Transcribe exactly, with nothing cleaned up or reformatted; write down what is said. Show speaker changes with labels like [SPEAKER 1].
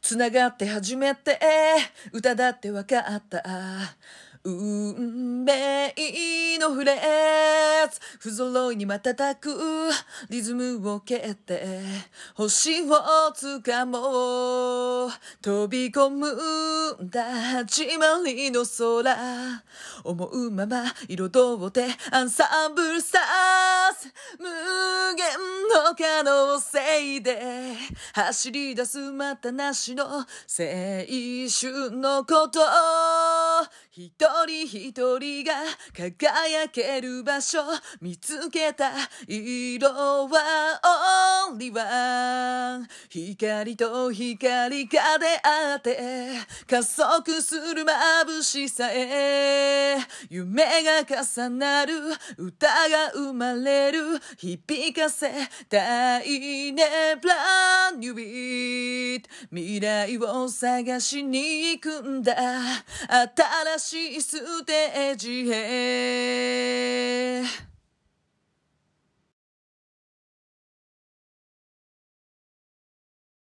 [SPEAKER 1] つながって初めて歌だってわかった運命のフレーズ不揃いに瞬くリズムを蹴って星を掴もう飛び込むんだ始まりの空思うまま彩ってアンサンブルスターズ無限の可能性で走り出すまたなしの青春のこと一人一人が輝ける場所見つけた色はオンリーワン光と光が出会って加速する眩しさへ夢が重なる歌が生まれる響かせたいねブランニュービート未来を探しに行くんだ新しいステージへ